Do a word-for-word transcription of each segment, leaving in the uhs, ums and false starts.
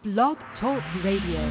Blog Talk Radio.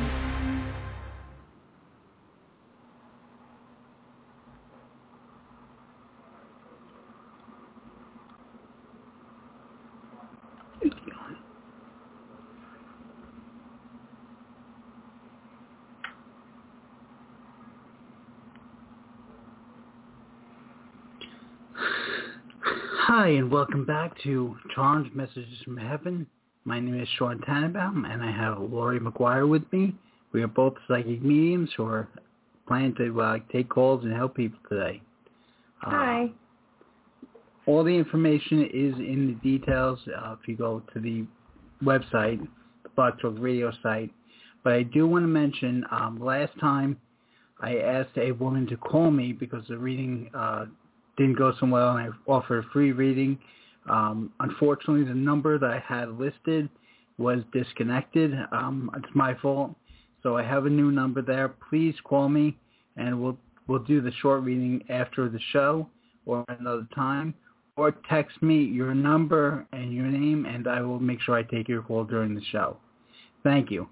Hi, and welcome back to Charmed Messages from Heaven. My name is Sean Tannenbaum, and I have Lori McGuire with me. We are both psychic mediums who are planning to uh, take calls and help people today. Uh, Hi. All the information is in the details uh, if you go to the website, the Blog Talk Radio site. But I do want to mention, um, last time I asked a woman to call me because the reading uh, didn't go so well, and I offered a free reading. Um, unfortunately, the number that I had listed was disconnected. Um, it's my fault. So I have a new number there. Please call me, and we'll we'll do the short reading after the show or another time. Or text me your number and your name, and I will make sure I take your call during the show. Thank you.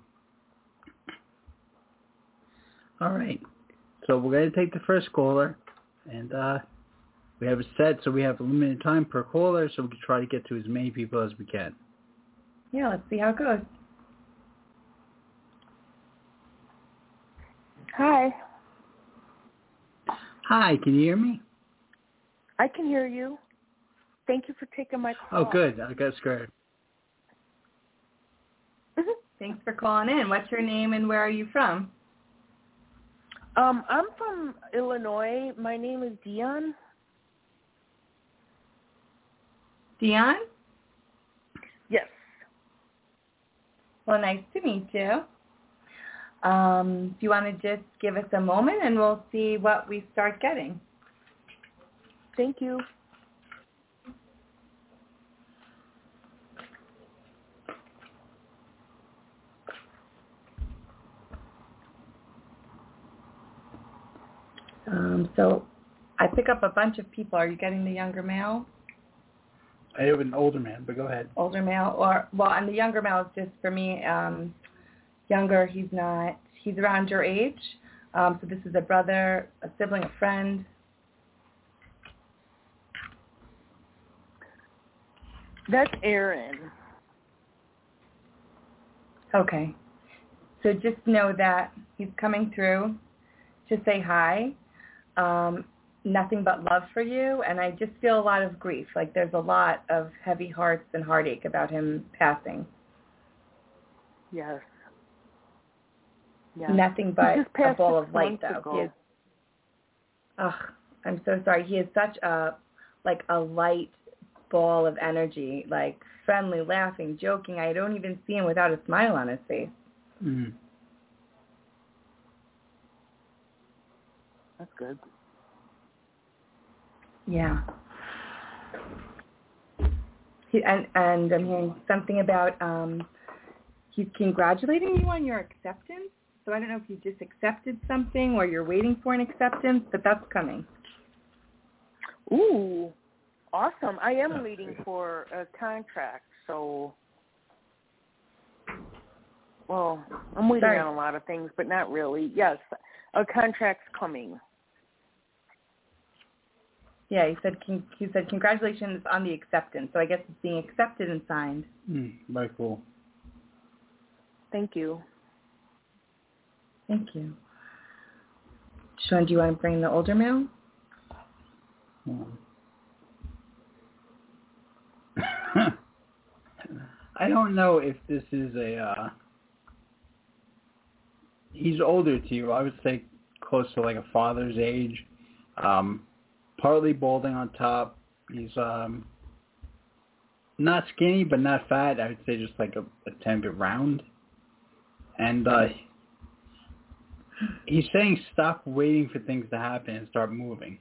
All right. So we're going to take the first caller, and uh, we have it set so we have a limited time per caller, so we can try to get to as many people as we can. Yeah, let's see how it goes. Hi. Hi, can you hear me? I can hear you. Thank you for taking my call. Oh, good. I got scared. Thanks for calling in. What's your name and where are you from? Um, I'm from Illinois. My name is Dion. Dion? Yes. Well, nice to meet you. Um, do you want to just give us a moment and we'll see what we start getting? Thank you. Um, so I pick up a bunch of people. Are you getting the younger male? I have an older man, but go ahead. Older male, or well, and the younger male is just for me. Um, younger, he's not. He's around your age. Um, so this is a brother, a sibling, a friend. That's Aaron. Okay. So just know that he's coming through to say hi. Um, nothing but love for you, and I just feel a lot of grief. Like there's a lot of heavy hearts and heartache about him passing. Yes. Yes. Nothing but a ball of light, though. He is, ugh, I'm so sorry. He is such a, like a light ball of energy, like friendly, laughing, joking. I don't even see him without a smile on his face. Mm. That's good. Yeah. He, and and I'm hearing something about um, he's congratulating you on your acceptance. So I don't know if you just accepted something or you're waiting for an acceptance, but that's coming. Ooh, awesome. I am waiting for a contract, so, well, I'm waiting Sorry. on a lot of things, but not really. Yes, a contract's coming. Yeah, he said he said congratulations on the acceptance. So I guess it's being accepted and signed. Mm, very cool. Thank you. Thank you. Sean, do you want to bring the older male? Hmm. I don't know if this is a, uh, he's older to you. I would say close to like a father's age. Um, partly balding on top. He's um, not skinny, but not fat. I would say just like a, a ten bit round. And uh, he's saying stop waiting for things to happen and start moving.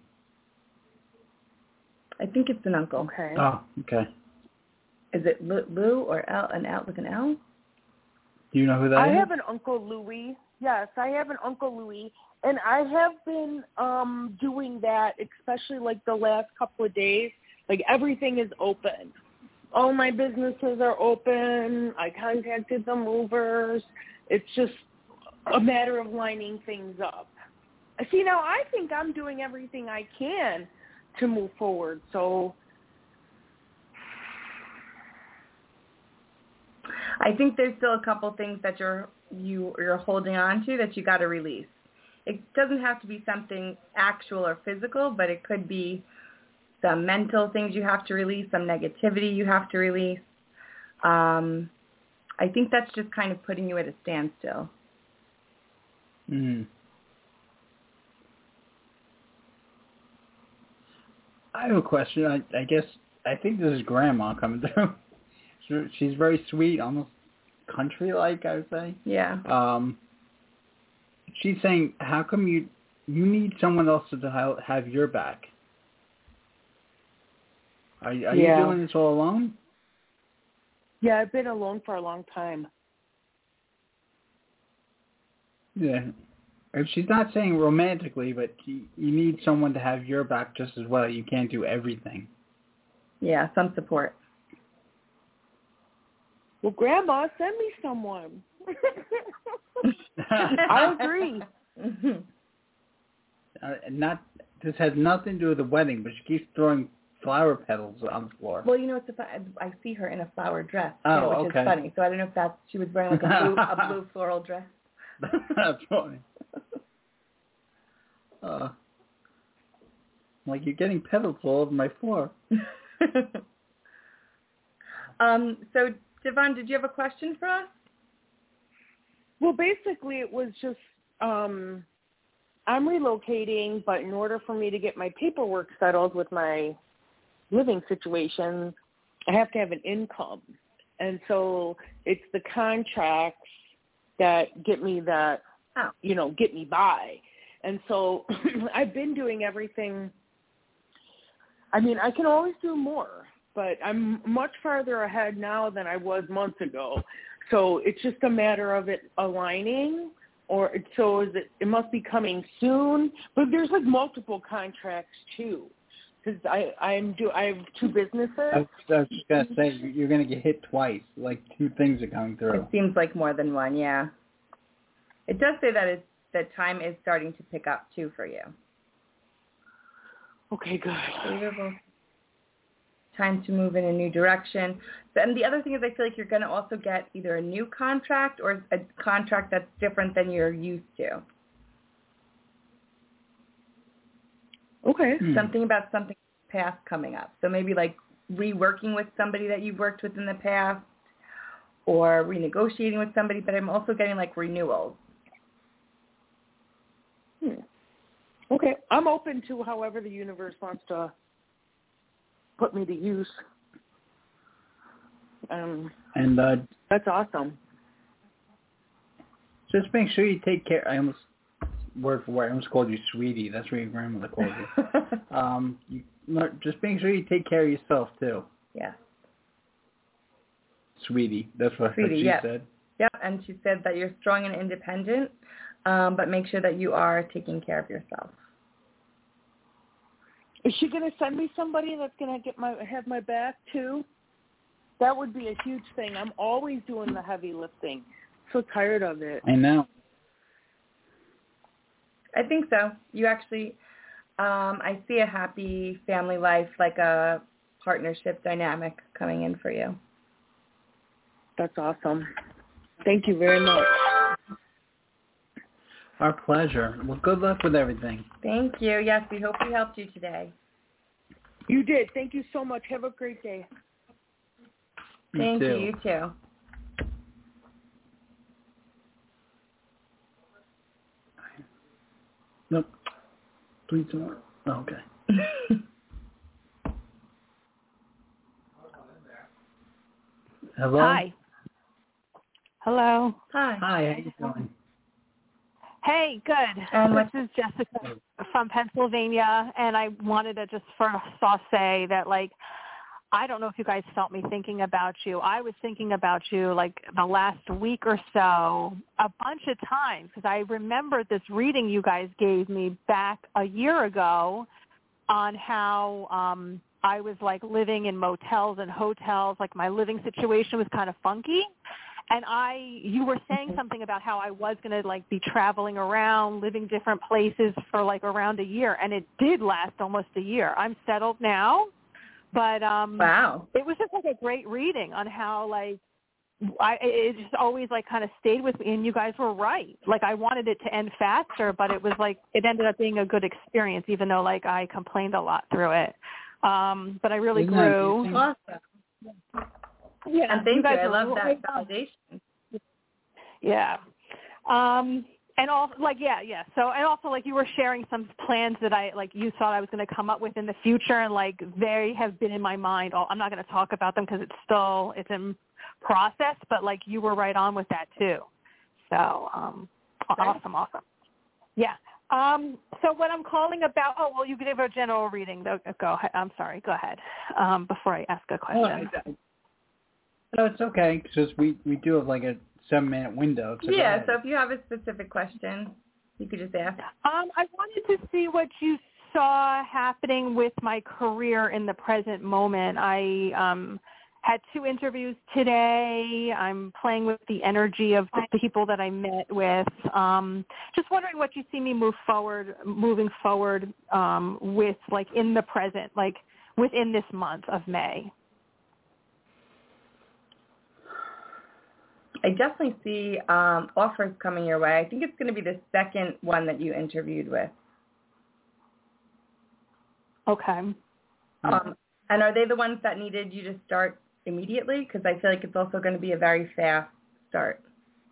I think it's an uncle. Okay. Oh, okay. Is it Lou or L? An L with an L? Do you know who that I is? have an Uncle Louis. Yes, I have an Uncle Louis. And I have been um, doing that, especially like the last couple of days. Like everything is open. all my businesses are open. I contacted the movers. It's just a matter of lining things up. See, now I think I'm doing everything I can to move forward. So I think there's still a couple things that you're you you're holding on to that you got to release. It doesn't have to be something actual or physical, but it could be some mental things you have to release, some negativity you have to release. Um, I think that's just kind of putting you at a standstill. Mm. I have a question. I, I guess I think this is Grandma coming through. She's very sweet, almost country-like, I would say. Yeah. Um, she's saying, how come you you need someone else to have your back? Are, are yeah. you doing this all alone? Yeah, I've been alone for a long time. Yeah. If she's not saying romantically, but you, you need someone to have your back just as well. You can't do everything. Yeah, some support. Well, Grandma, send me someone. I agree. Uh, not this has nothing to do with the wedding, but she keeps throwing flower petals on the floor. Well, you know, it's a, I see her in a flower dress, too, oh, which okay. is funny. So I don't know if that's she was wearing like a blue, a blue floral dress. That's funny. Uh, like you're getting petals all over my floor. um. So, Devon, did you have a question for us? Well, basically, it was just um, I'm relocating, but in order for me to get my paperwork settled with my living situation, I have to have an income. And so it's the contracts that get me that, oh. you know, get me by. And so I've been doing everything. I mean, I can always do more, but I'm much farther ahead now than I was months ago. So it's just a matter of it aligning, or so is it, it must be coming soon. But there's like multiple contracts too. Because I I'm do I have two businesses. I was, I was just gonna say you're gonna get hit twice. Like two things are coming through. It seems like more than one. Yeah. It does say that it's that time is starting to pick up too for you. Okay, good. Favorable. Time to move in a new direction. So, and the other thing is, I feel like you're going to also get either a new contract or a contract that's different than you're used to. Okay. Hmm. Something about something past coming up. So maybe like reworking with somebody that you've worked with in the past or renegotiating with somebody, but I'm also getting like renewals. Hmm. Okay. I'm open to however the universe wants to put me to use. Um, and uh, that's awesome. Just make sure you take care. I almost word for word. I almost called you sweetie. That's what your grandmother called you. um, you just make sure you take care of yourself too. Yeah. Sweetie. That's what, Sweetie, what she yes. said. Yep. And she said that you're strong and independent, um, but make sure that you are taking care of yourself. Is she going to send me somebody that's going to get my have my back too? That would be a huge thing. I'm always doing the heavy lifting. So tired of it. I know. I think so. You actually, um, I see a happy family life, like a partnership dynamic coming in for you. That's awesome. Thank you very much. Our pleasure. Well, good luck with everything. Thank you. Yes, we hope we helped you today. You did. Thank you so much. Have a great day. You Thank too. you. You too. Nope. Please don't. Oh, okay. Hello? Hi. Hello. Hi. Hi, how you doing? Hey, good. And this what's- is Jessica from Pennsylvania, and I wanted to just first off say that, like, I don't know if you guys felt me thinking about you. I was thinking about you, like, the last week or so a bunch of times because I remember this reading you guys gave me back a year ago on how um, I was like living in motels and hotels. Like my living situation was kind of funky. And I, you were saying something about how I was going to like be traveling around, living different places for like around a year. And it did last almost a year. I'm settled now. But um, wow, it was just like a great reading on how like, I, it just always like kind of stayed with me, and you guys were right. Like I wanted it to end faster, but it was like it ended up being a good experience, even though like I complained a lot through it. Um, but I really Isn't grew. awesome. Yeah, And thank you. Guys you. I were love that really validation. Yeah. Um, and also like yeah, yeah. So and also like you were sharing some plans that I like you thought I was going to come up with in the future, and like they have been in my mind. I'm not going to talk about them because it's still it's in process, but like you were right on with that too. So um awesome, awesome. Yeah. Um so what I'm calling about oh well you could give a general reading though. Go ahead. I'm sorry, go ahead. Um before I ask a question. Oh, no, it's okay because we, we do have like a seven minute window. So yeah, so if you have a specific question, you could just ask. Um I wanted to see what you saw happening with my career in the present moment. I um had two interviews today. I'm playing with the energy of the people that I met with. Um, just wondering what you see me move forward, moving forward um, with, like in the present, like within this month of May. I definitely see um, offers coming your way. I think it's going to be the second one that you interviewed with. Okay. Um, and are they the ones that needed you to start immediately? Because I feel like it's also going to be a very fast start.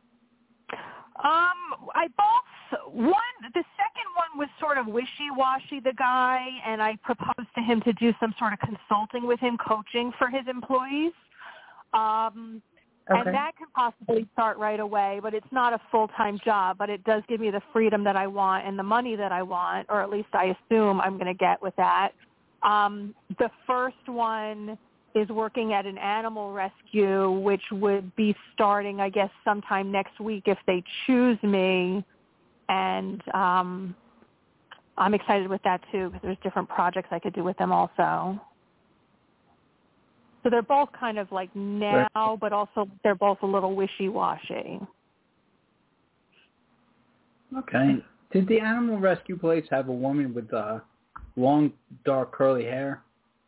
Um, I both, one, the second one was sort of wishy-washy, the guy, and I proposed to him to do some sort of consulting with him, coaching for his employees. Um, Okay. And that can possibly start right away, but it's not a full-time job, but it does give me the freedom that I want and the money that I want, or at least I assume I'm going to get with that. Um, the first one is working at an animal rescue, which would be starting, I guess, sometime next week if they choose me. And um, I'm excited with that, too, because there's different projects I could do with them also. So they're both kind of like now, but also they're both a little wishy-washy. Okay. Did the animal rescue place have a woman with uh, long, dark, curly hair?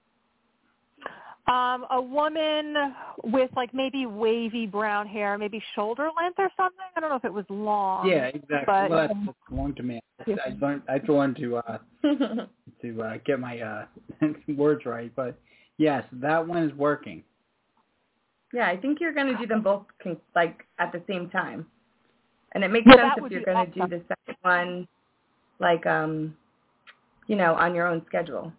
Um, a woman with like maybe wavy brown hair, maybe shoulder length or something. I don't know if it was long. Yeah, exactly. But, well, that's, that's long to me. I, I learned. I learned to uh, to uh, get my uh, words right, but yes, that one is working. Yeah, I think you're going to do them both con- like at the same time, and it makes Yeah, sense if you're going to awesome. do the second one, like um, you know, on your own schedule.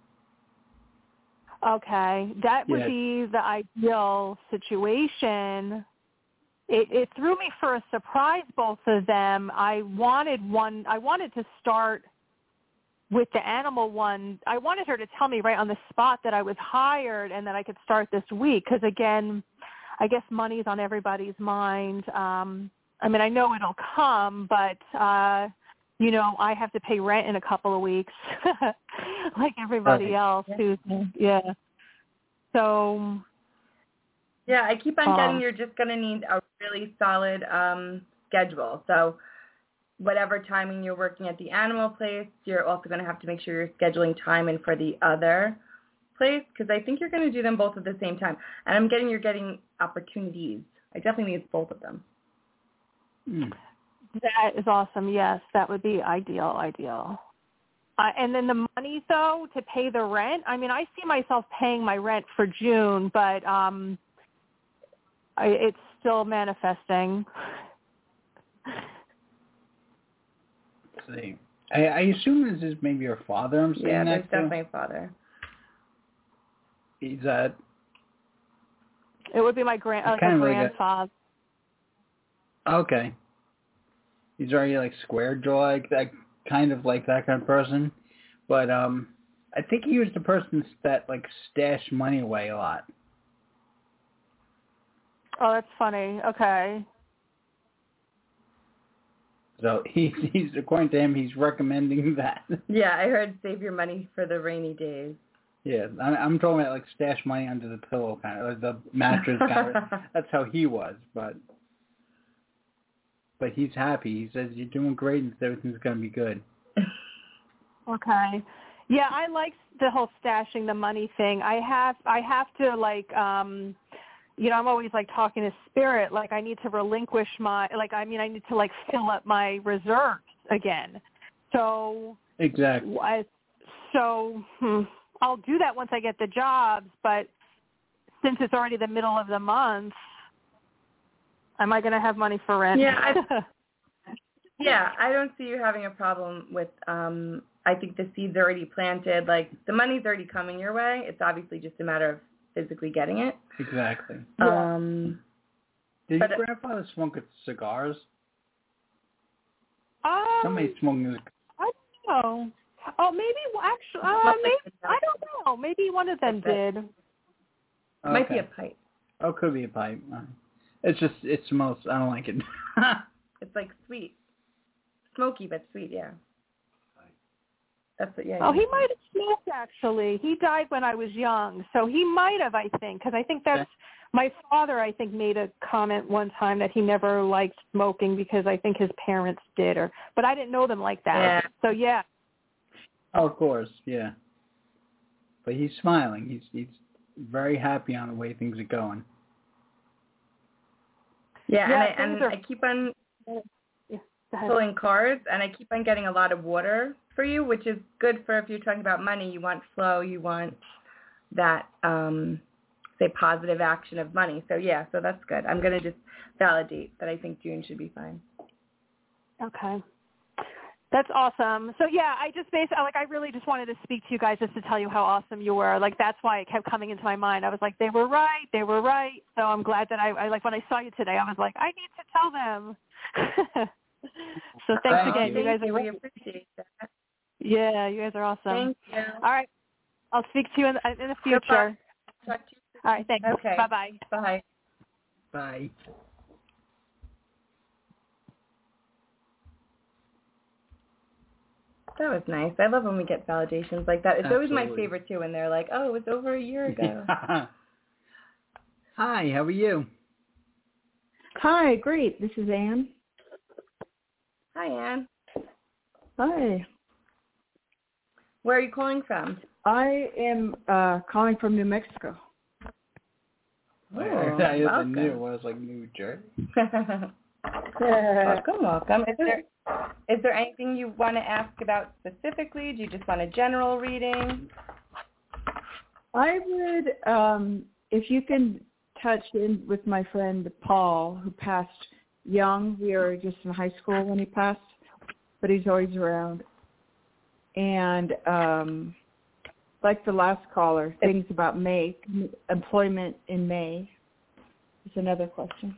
Okay, that would yeah. be the ideal situation. It, it threw me for a surprise, both of them. I wanted one. I wanted to start with the animal one. I wanted her to tell me right on the spot that I was hired and that I could start this week. Because again, I guess money's on everybody's mind. Um, I mean, I know it'll come, but uh, you know, I have to pay rent in a couple of weeks, like everybody right. else. Who's yeah. So. Yeah, I keep on getting um, you're just going to need a really solid um, schedule. So whatever timing you're working at the animal place, you're also going to have to make sure you're scheduling time in for the other place, because I think you're going to do them both at the same time. And I'm getting you're getting opportunities. I definitely need both of them. Mm. That is awesome. Yes, that would be ideal, ideal. Uh, and then the money, though, to pay the rent, I mean, I see myself paying my rent for June, but um, I, it's still manifesting. Let's see. I, I assume this is maybe your father I'm saying Yeah, that there's to. definitely a father. He's uh It would be my grand, like kind a of like grandfather. A, okay. He's already like square jaw, like that kind of like that kind of person. But um I think he was the person that like stashed money away a lot. Oh, that's funny. Okay. So he's, he's according to him, he's recommending that. Yeah, I heard save your money for the rainy days. Yeah, I, I'm talking about like stash money under the pillow kind of, or the mattress kind of. That's how he was, but but he's happy. He says you're doing great and everything's going to be good. Okay. Yeah, I like the whole stashing the money thing. I have I have to like um you know, I'm always like talking to spirit, like I need to relinquish my like I mean I need to like fill up my reserves again. So Exactly. I, so hmm, I'll do that once I get the jobs, but since it's already the middle of the month, am I going to have money for rent? Yeah, I, yeah, I don't see you having a problem with, um, I think the seed's already planted. Like, the money's already coming your way. It's obviously just a matter of physically getting it. Exactly. Um, Did but, your grandfather smoke cigars? Um, Somebody smoking. I don't know. Oh, maybe actually, uh, maybe I don't know. Maybe one of them did. Okay. Might be a pipe. Oh, could be a pipe. It's just it smells. I don't like it. It's like sweet, smoky but sweet. Yeah. That's what. Yeah. Oh, he might have smoked actually. He died when I was young, so he might have. I think because I think that's. Okay. My father, I think, made a comment one time that he never liked smoking because I think his parents did, or but I didn't know them like that. Yeah. So yeah. Oh, of course, yeah. But he's smiling. He's he's very happy on the way things are going. Yeah, yeah and, I, and are... I keep on yeah, pulling cards, and I keep on getting a lot of water for you, which is good for if you're talking about money. You want flow. You want that. Um, say positive action of money. So yeah, so that's good. I'm going to just validate that I think June should be fine. Okay. That's awesome. So yeah, I just basically, like, I really just wanted to speak to you guys just to tell you how awesome you were. Like, that's why it kept coming into my mind. I was like, they were right. They were right. So I'm glad that I, I like, when I saw you today, I was like, I need to tell them. So thanks Thank again. you, you guys you. are We appreciate that. Yeah, you guys are awesome. Thank you. All right. I'll speak to you in, in the future. Talk to you soon. All right. Thanks. Okay. Bye-bye. Bye. Bye. That was nice. I love when we get validations like that. It's Absolutely. always my favorite, too, when they're like, oh, it was over a year ago. Yeah. Hi, how are you? Hi, great. This is Anne. Hi, Anne. Hi. Where are you calling from? I am uh, calling from New Mexico. Oh, I welcome. knew it was like New Jersey. welcome, welcome. Is there is there anything you want to ask about specifically? Do you just want a general reading? I would, um, if you can touch in with my friend Paul, who passed young. We were just in high school when he passed, but he's always around. And um, like the last caller, things about May, employment in May is another question.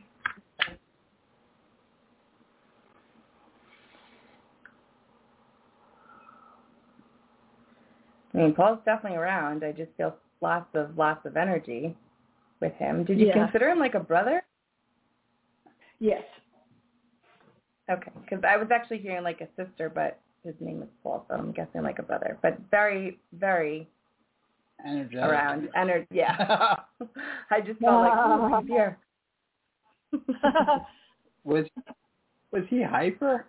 I mean, Paul's definitely around. I just feel lots of lots of energy with him. Did you yeah. consider him like a brother? Yes. Okay, because I was actually hearing like a sister, but his name is Paul, so I'm guessing like a brother. But very, very energetic. Around. Ener- yeah. I just felt like, oh, he's here. was was he hyper?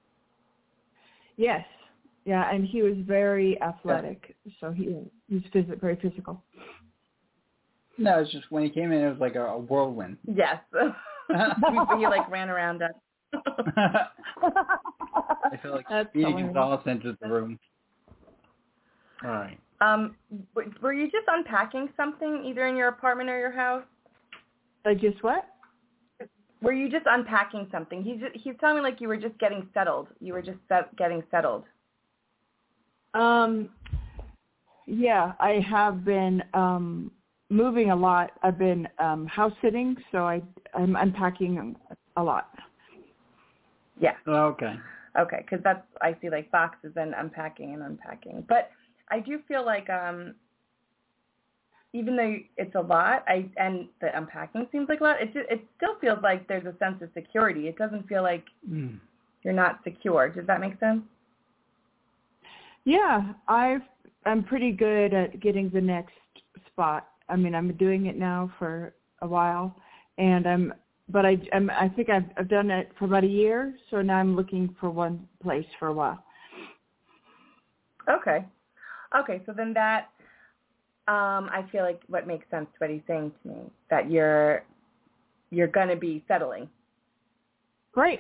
Yes. Yeah, and he was very athletic, yeah. so he he's phys- very physical. No, it's just when he came in, it was like a, a whirlwind. Yes. he like ran around us. I feel like That's Speedy hilarious. Gonzalez entered the room. All right. Um, were you just unpacking something either in your apartment or your house? Uh, just what? Were you just unpacking something? He's he's telling me like you were just getting settled. You were just set, getting settled. Um, yeah, I have been um, moving a lot. I've been um, house sitting, so I I'm unpacking a lot. Yeah. Okay. Okay, because that's I see like boxes and unpacking and unpacking, but I do feel like um, even though it's a lot, I and the unpacking seems like a lot. It just, it still feels like there's a sense of security. It doesn't feel like mm. you're not secure. Does that make sense? Yeah, I've I'm pretty good at getting the next spot. I mean, I'm doing it now for a while, and I'm, but I, I'm, I think I've, I've done it for about a year, so now I'm looking for one place for a while. Okay. Okay, so then that, um, I feel like what makes sense to what he's saying to me, that you're, you're going to be settling. Great.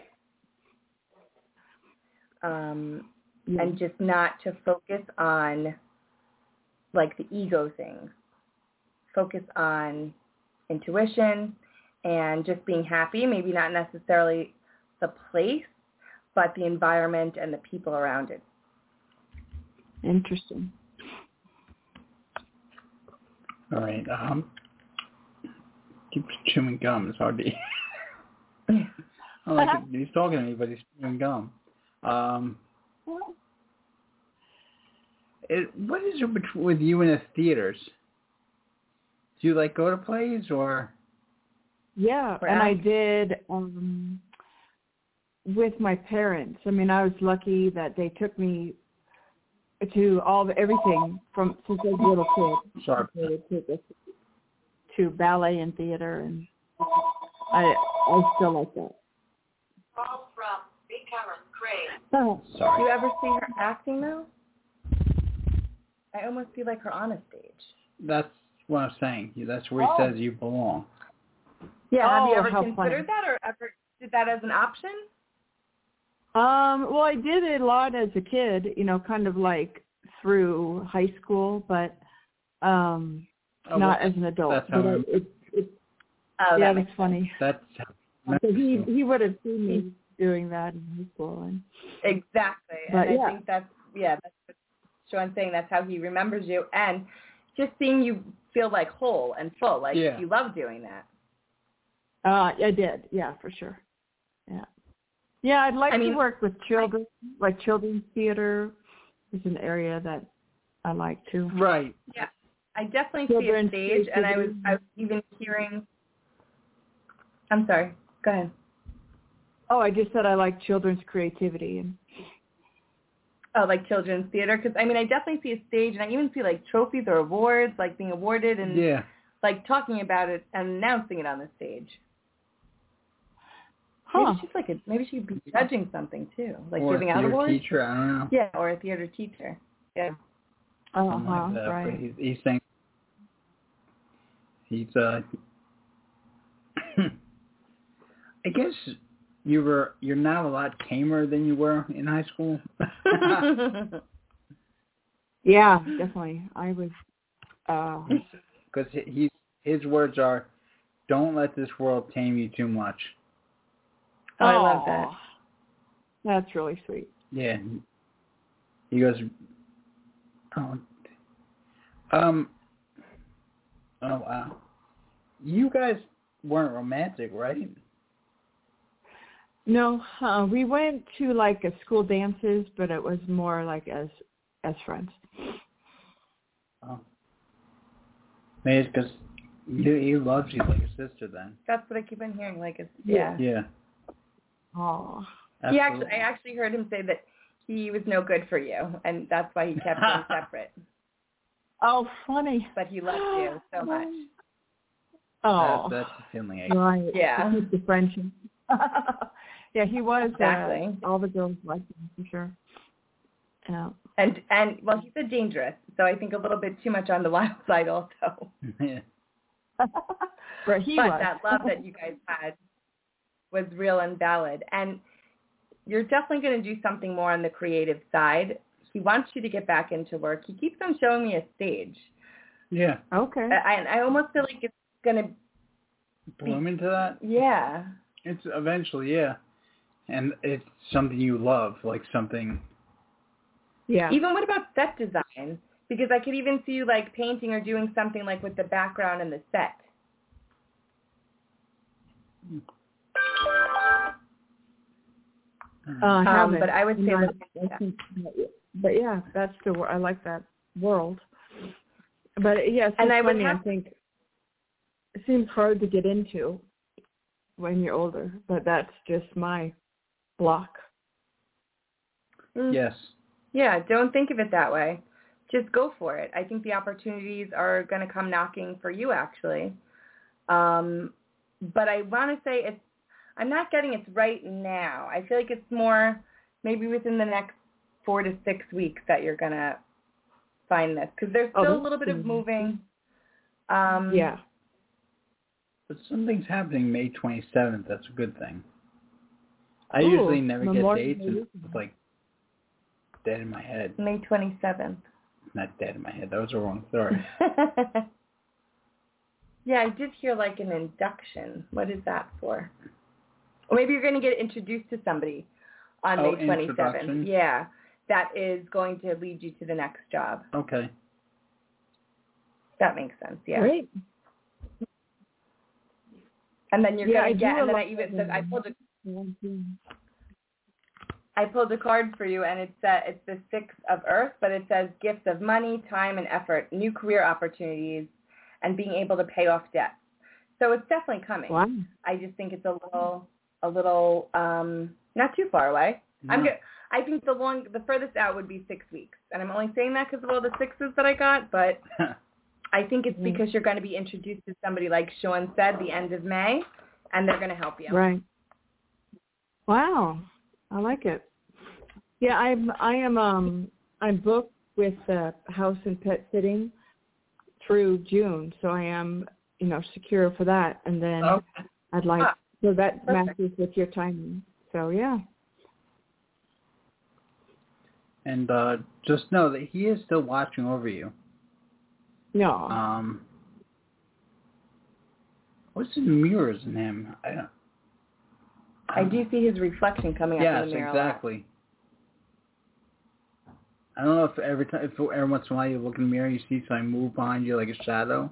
Um, yeah. And just not to focus on, like, the ego things. Focus on intuition and just being happy, maybe not necessarily the place, but the environment and the people around it. Interesting. All right. Um, keep chewing gum. It's hard to eat. I like it. He's talking to me, but he's chewing gum. Um, it, what is it with you and the theaters? Do you like go to plays or? Yeah, or and act? I did um, with my parents. I mean, I was lucky that they took me to all the, everything from since I was a little kid. Sorry. They took us to ballet and theater, and I I still like that. Call from B. Cameron Craig. Oh, Do Sorry. you ever see her acting, though? I almost feel like her on a stage. That's what I'm saying. That's where he Oh. says you belong. Yeah, have you Oh, ever how considered funny. that or ever did that as an option? Um, well, I did it a lot as a kid, you know, kind of like through high school, but um, Oh, not well, as an adult. that's how But I'm- it, it, it, Oh, yeah, that that's makes funny. That's how So he he would have seen me doing that in high school, and Exactly. But, and yeah. I think that's, yeah, that's what Sean's saying. That's how he remembers you. And just seeing you feel like whole and full, like Yeah. you love doing that. uh, I did, yeah, for sure, yeah, yeah. I'd like I mean, to work with children, like children's theater is an area that I like too. right. Yeah. I definitely Children's see a stage, and I was, creativity. I was even hearing, I'm sorry, go ahead. Oh, I just said I like children's creativity, and Oh, like children's theater? Because, I mean, I definitely see a stage, and I even see, like, trophies or awards, like, being awarded and, Yeah. like, talking about it and announcing it on the stage. huh? Maybe she's like a, maybe she could be judging something, too, like or giving a out theater awards. teacher. I don't know. Yeah, or a theater teacher. Yeah. Uh Something huh. like that. But Right. he's, he's saying he's uh. I guess you were you're now a lot tamer than you were in high school. Yeah, definitely. I was. Uh, Because he his words are, "Don't let this world tame you too much." Oh, I love that. Aw. That's really sweet. Yeah. He goes, oh, um, oh wow, you guys weren't romantic, right? No, uh, we went to like a school dances, but it was more like as as friends. Oh, maybe it's because he, he loves you like a sister. Then. That's what I keep on hearing. Like, it's, yeah. Yeah. Oh. He actually, I actually heard him say that he was no good for you, and that's why he kept them separate. Oh, funny. But he loved you so much. Oh. That, that's the feeling I get. Right. Yeah. To keep the friendship. Yeah, he was. Exactly. Uh, all the girls liked him for sure. Yeah. And and well, he said dangerous, so I think a little bit too much on the wild side also. Yeah. Right, he but was. that love that you guys had was real and valid. And you're definitely going to do something more on the creative side. He wants you to get back into work. He keeps on showing me a stage. Yeah. Okay. I, I almost feel like it's going to, Bloom into that. yeah. It's eventually, yeah, and it's something you love, like something. Yeah. Even what about set design? Because I could even see you like painting or doing something like with the background and the set. Uh, I Um, haven't. but I would say No, look into I that. think- But yeah, that's the wor- I like that world. But yeah, it's And I would funny. have- I think it seems hard to get into when you're older, but that's just my block. Mm. Yes. Yeah, don't think of it that way. just go for it. I think the opportunities are going to come knocking for you, actually. Um, but I want to say it's, I'm not getting it's right now. I feel like it's more maybe within the next four to six weeks that you're going to find this, because there's still oh, a little bit of moving. Um, yeah. But something's happening May twenty-seventh. That's a good thing. I Ooh, usually never Memorial get dates. And it's like dead in my head. May twenty-seventh. Not dead in my head. That was a wrong story. Yeah, I did hear like an induction. What is that for? Or maybe you're going to get introduced to somebody on oh, May twenty-seventh. Yeah, that is going to lead you to the next job. Okay. That makes sense, yeah. Great. And then you're yeah, going to get, and then I even, so I pulled a, I pulled a card for you, and it's, uh, it's the Six of Earth, but it says gifts of money, time, and effort, new career opportunities, and being able to pay off debt. So it's definitely coming. Wow. I just think it's a little, a little, um, not too far away. No. I'm good. I think the long, the furthest out would be six weeks, and I'm only saying that because of all the sixes that I got, but I think it's because you're going to be introduced to somebody, like Sean said, the end of May, and they're going to help you. Right. Wow, I like it. Yeah, I'm. I am. Um, I'm booked with uh, house and pet sitting through June, so I am, you know, secure for that. And then okay. I'd like ah, so that perfect. matches with your timing. So yeah. And uh, just know that he is still watching over you. No. Um, what's in mirrors in him? I don't. I do see his reflection coming yes, up in the mirror. Yes, exactly. I don't know if every time, if every once in a while you look in the mirror, you see something move behind you like a shadow.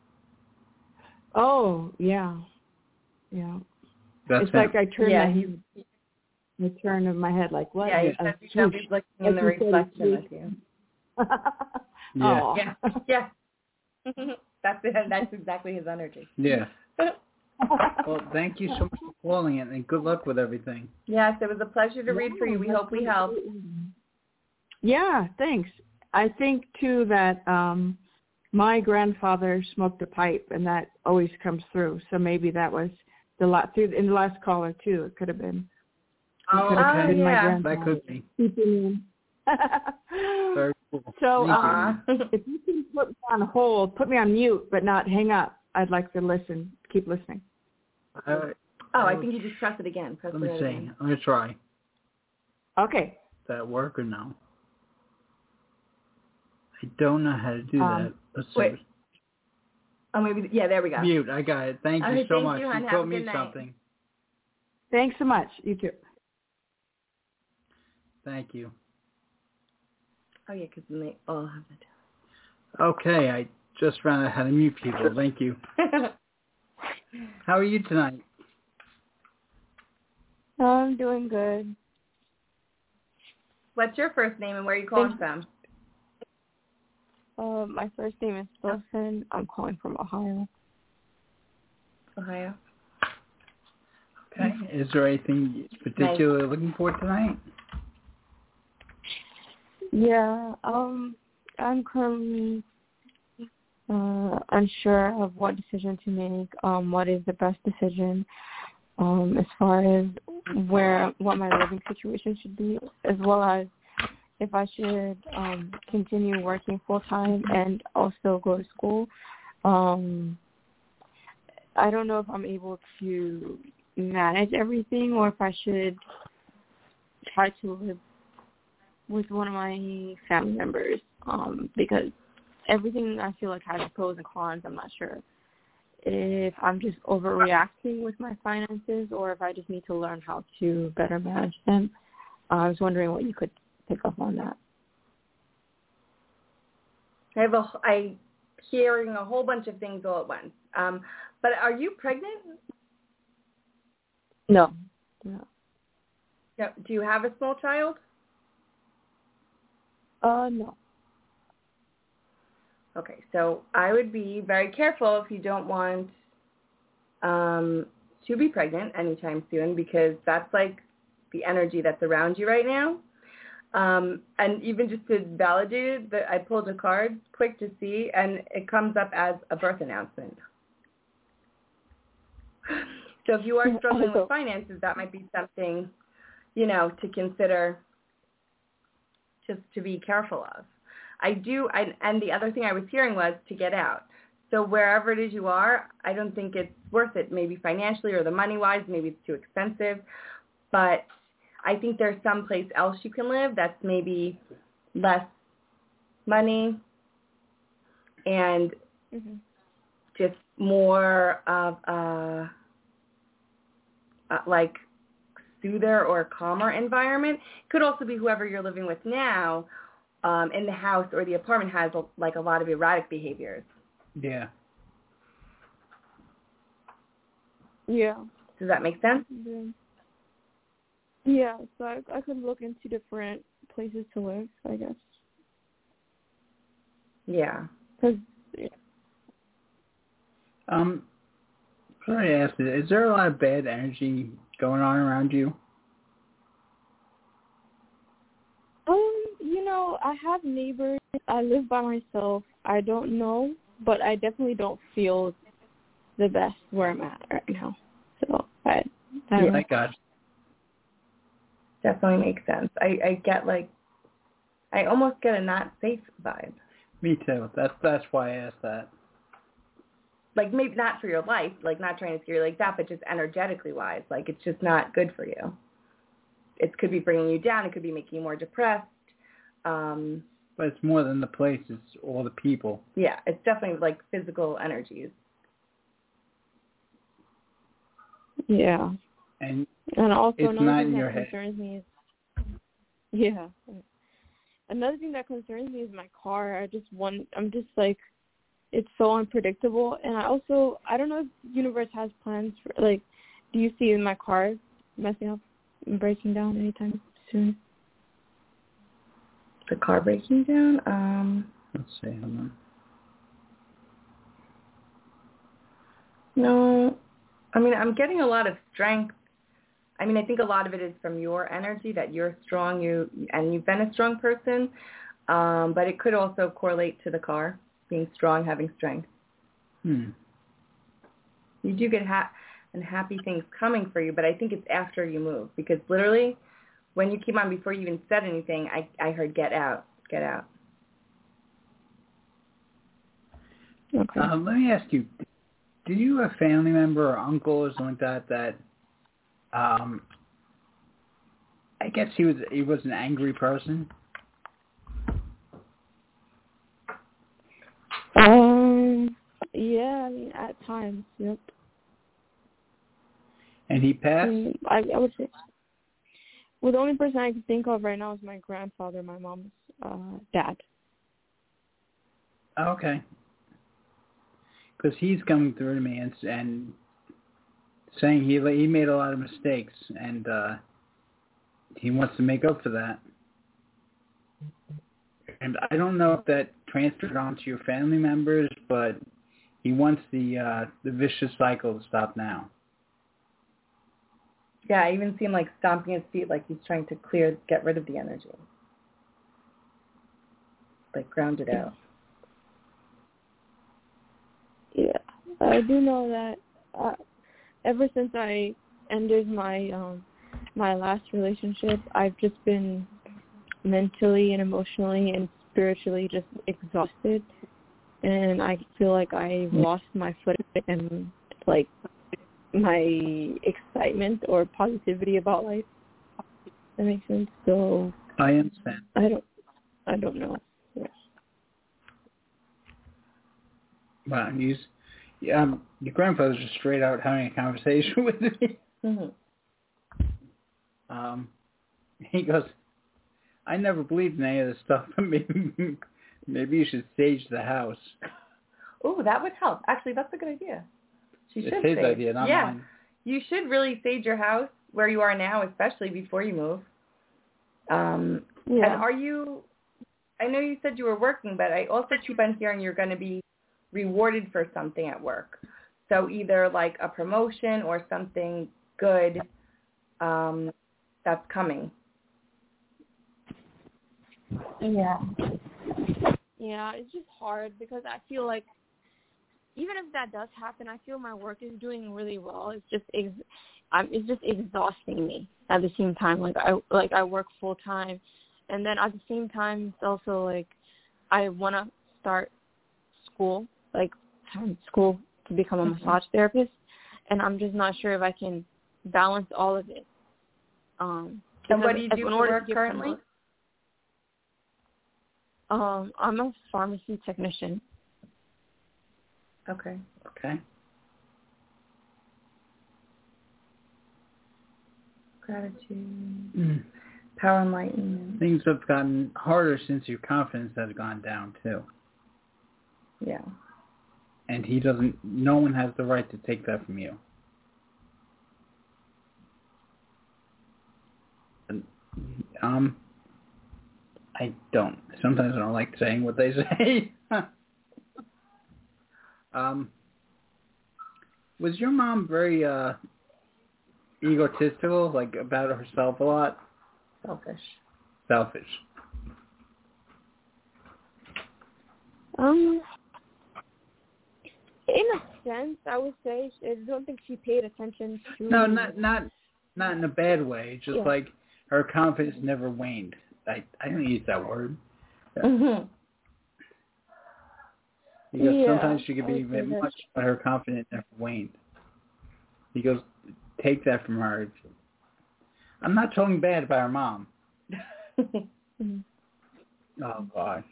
Oh yeah, yeah. That's it's him. like I turn yeah, my he's, head, I turn of my head like what? Yeah, he's, uh, he's, he's looking in the reflection with you. yeah. Oh. Yeah, yeah. that's it. That's exactly his energy. Yeah. Well, thank you so much for calling it, and good luck with everything. Yes, it was a pleasure to read for you. We hope we helped. Yeah, thanks. I think, too, that um, my grandfather smoked a pipe, and that always comes through. So maybe that was the la- through in the last caller, too. It could have been. Oh, could have okay. been yeah. my That could be. Very cool. So um, if you can put me on hold, put me on mute, but not hang up. I'd like to listen, keep listening. All right. Oh, I think you just press it again. Press Let me it see. again. I'm going to try. Okay. Does that work or no? I don't know how to do Um, that. Let's see. Wait. Oh, maybe. Yeah, there we go. Mute. I got it. Thank All you right, so thank much. you, You, hon. Have taught a me good night. something. Thanks so much. You too. Thank you. Oh, yeah, because then they all have it. Okay, I just found out how to mute people. Thank you. How are you tonight? Oh, I'm doing good. What's your first name and where are you calling from? Uh, my first name is Wilson. I'm calling from Ohio. Ohio. Okay. Is there anything particularly nice. looking for tonight? Yeah. Um, I'm currently uh, unsure of what decision to make. Um, what is the best decision? Um, as far as where what my living situation should be, as well as if I should um, continue working full time and also go to school. Um, I don't know if I'm able to manage everything or if I should try to live with one of my family members um, because everything I feel like has pros and cons. I'm not sure if I'm just overreacting with my finances or if I just need to learn how to better manage them. Uh, I was wondering what you could pick up on that. I have a, I hearing a whole bunch of things all at once. Um, but are you pregnant? No. No. No. Do you have a small child? Uh, no. Okay, so I would be very careful if you don't want um, to be pregnant anytime soon because that's like the energy that's around you right now. Um, and even just to validate it, the, I pulled a card quick to see, and it comes up as a birth announcement. So if you are struggling with finances, that might be something, you know, to consider, just to be careful of. I do, I, and the other thing I was hearing was to get out. So wherever it is you are, I don't think it's worth it, maybe financially or the money-wise, maybe it's too expensive. But I think there's someplace else you can live that's maybe less money and mm-hmm. just more of a, a, like, soother or calmer environment. Could also be whoever you're living with now um, in the house or the apartment has, like, a lot of erratic behaviors. Yeah. Yeah. Does that make sense? Yeah. Yeah, so I, I could look into different places to live, I guess. Yeah. Cause, yeah. Um, sorry to ask you, is there a lot of bad energy going on around you? Um, you know, I have neighbors. I live by myself. I don't know, but I definitely don't feel the best where I'm at right now. So I, I don't yeah, know. I got you. Definitely makes sense. I, I get like, I almost get a not safe vibe. Me too. That's that's why I asked that. Like maybe not for your life, like not trying to scare you like that, but just energetically wise, like it's just not good for you. It could be bringing you down. It could be making you more depressed. Um, but it's more than the place. It's all the people. Yeah, it's definitely like physical energies. Yeah. And and also it's another not thing in that your concerns head. me is yeah. Another thing that concerns me is my car. I just want. I'm just like, it's so unpredictable, and I also I don't know if the universe has plans for like. Do you see my car messing up and breaking down anytime soon? The car breaking down? Um, Let's see. Hold on. No, I mean I'm getting a lot of strength. I mean, I think a lot of it is from your energy that you're strong, you and you've been a strong person, um, but it could also correlate to the car being strong, having strength. Hmm. You do get ha- and happy things coming for you, but I think it's after you move because literally, when you came on before you even said anything, I I heard get out, get out. Okay. Um, let me ask you: do you have a family member or uncle or something like that that? Um, I guess he was he was an angry person. Um. Yeah. I mean, at times. Yep. And he passed. Mm, I, I would say. Well, the only person I can think of right now is my grandfather, my mom's uh, dad. Okay. Because he's coming through to me and and. saying he he made a lot of mistakes and uh, he wants to make up for that. And I don't know if that transferred onto your family members, but he wants the uh, the vicious cycle to stop now. Yeah, I even see him like stomping his feet like he's trying to clear, get rid of the energy. Like ground it out. Yeah, I do know that. Uh, Ever since I ended my um, my last relationship, I've just been mentally and emotionally and spiritually just exhausted, and I feel like I lost my footing and like my excitement or positivity about life. That makes sense. So I understand. I don't. I don't know. Yeah. Well, he's. Yeah, um, your grandfather's just straight out having a conversation with me. Mm-hmm. Um, he goes, I never believed in any of this stuff, but maybe, maybe you should sage the house. Oh, that would help. Actually, that's a good idea. You it's should his sage. idea, not yeah. mine. You should really sage your house where you are now, especially before you move. Um, yeah. And are you, I know you said you were working, but I also keep on hearing you're going to be rewarded for something at work. So either like a promotion or something good um, that's coming. Yeah. Yeah, it's just hard because I feel like even if that does happen, I feel my work is doing really well. It's just ex- I'm, it's just exhausting me at the same time. Like I like I work full time, and then at the same time, it's also like I want to start school, like school to become a massage therapist, and I'm just not sure if I can balance all of it. Um, and what do you do in for order work to get currently? Um, I'm a pharmacy technician. Okay. Okay. Gratitude. Mm. Power enlightenment. Things have gotten harder since your confidence has gone down too. Yeah. And he doesn't, no one has the right to take that from you. And, um, I don't. Sometimes I don't like saying what they say. um, was your mom very uh, egotistical, like about herself a lot? Selfish. Selfish. Um, in a sense, I would say I don't think she paid attention to. No, not not not in a bad way. Just Yeah. like her confidence never waned. I I don't use that word. Mhm. Because Yeah, sometimes she could I be would say very that's much, but her confidence never waned. He goes, take that from her. I'm not talking bad about her mom. mm-hmm. Oh, God.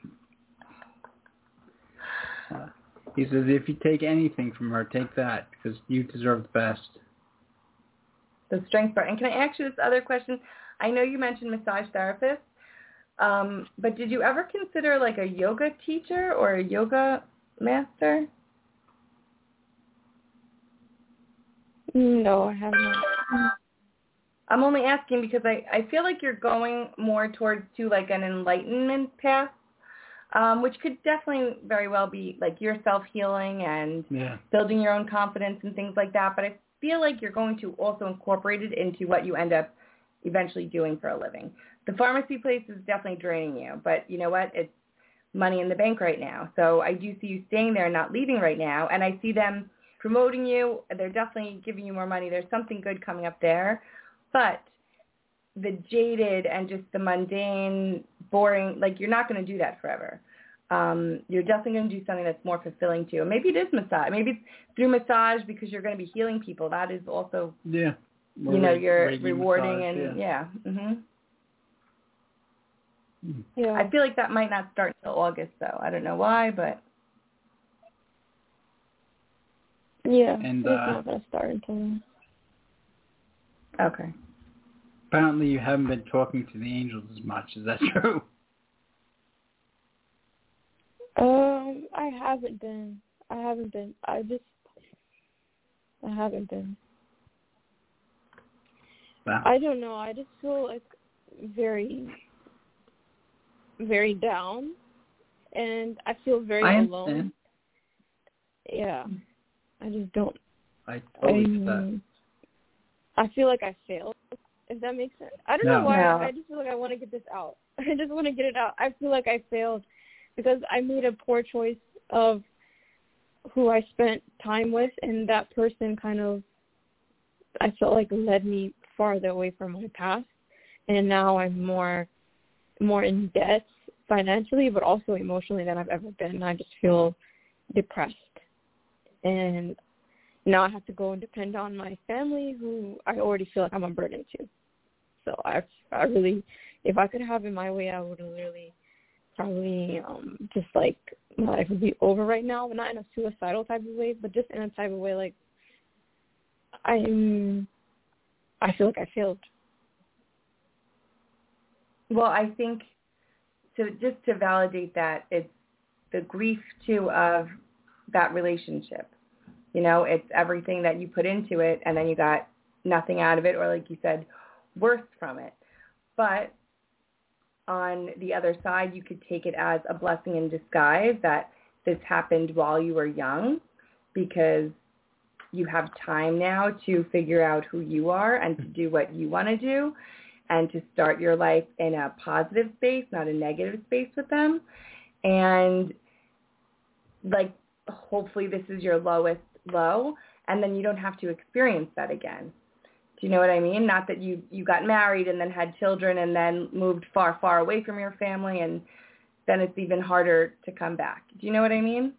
Uh, he says, if you take anything from her, take that, because you deserve the best. The strength part. And can I ask you this other question? I know you mentioned massage therapist, um, but did you ever consider like a yoga teacher or a yoga master? No, I have not. I'm only asking because I, I feel like you're going more towards to like an enlightenment path, um, which could definitely very well be like your self-healing and Yeah. building your own confidence and things like that. But I feel like you're going to also incorporate it into what you end up eventually doing for a living. The pharmacy place is definitely draining you, but you know what? It's money in the bank right now. So I do see you staying there and not leaving right now, and I see them promoting you. They're definitely giving you more money. There's something good coming up there. But the jaded and just the mundane, boring, like you're not going to do that forever. Um, you're definitely going to do something that's more fulfilling to you. Maybe it is massage. Maybe it's through massage because you're going to be healing people. That is also, Yeah. you know, you're Reiki rewarding massage, and, yeah. yeah. hmm Yeah. I feel like that might not start until August, though. I don't know why, but. Yeah, And, it's uh, not going to start until then. Okay. Apparently you haven't been talking to the angels as much. Is that true? Um, I haven't been. I haven't been. I just, I haven't been. Wow. I don't know. I just feel like very, very down, and I feel very I alone. understand. Yeah, I just don't. I totally get that. um, I feel like I failed, if that makes sense. I don't No. know why. No. I just feel like I want to get this out. I just want to get it out. I feel like I failed because I made a poor choice of who I spent time with, and that person kind of, I felt like led me farther away from my past, and now I'm more, more in debt financially, but also emotionally than I've ever been. I just feel depressed, and now I have to go and depend on my family, who I already feel like I'm a burden to. So I, I really, if I could have it my way, I would literally probably um, just like my life would be over right now, but not in a suicidal type of way, but just in a type of way like I'm, I feel like I failed. Well, I think to just to validate that, it's the grief too of that relationship. You know, it's everything that you put into it, and then you got nothing out of it, or like you said, worse from it. But on the other side, you could take it as a blessing in disguise that this happened while you were young, because you have time now to figure out who you are and to do what you want to do. and to start your life in a positive space, not a negative space with them. And like, hopefully this is your lowest low, and then you don't have to experience that again. Do you know what I mean? Not that you, you got married and then had children and then moved far, far away from your family, and then it's even harder to come back. Do you know what I mean?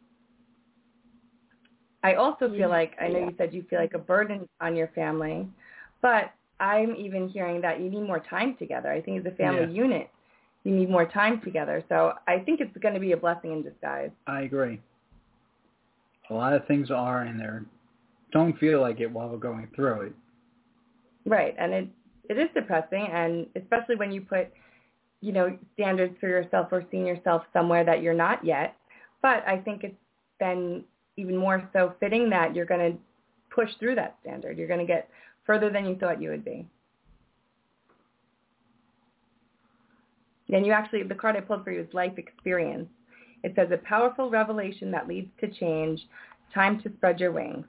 I also feel like, I know you said you feel like a burden on your family, but I'm even hearing that you need more time together. I think as a family yeah. unit, you need more time together. So I think it's going to be a blessing in disguise. I agree. A lot of things are in there. Don't feel like it while we're going through it. Right, and it it is depressing, and especially when you put, you know, standards for yourself or seeing yourself somewhere that you're not yet. But I think it's then even more so fitting that you're going to push through that standard. You're going to get further than you thought you would be. And you actually, the card I pulled for you is life experience. It says a powerful revelation that leads to change, time to spread your wings.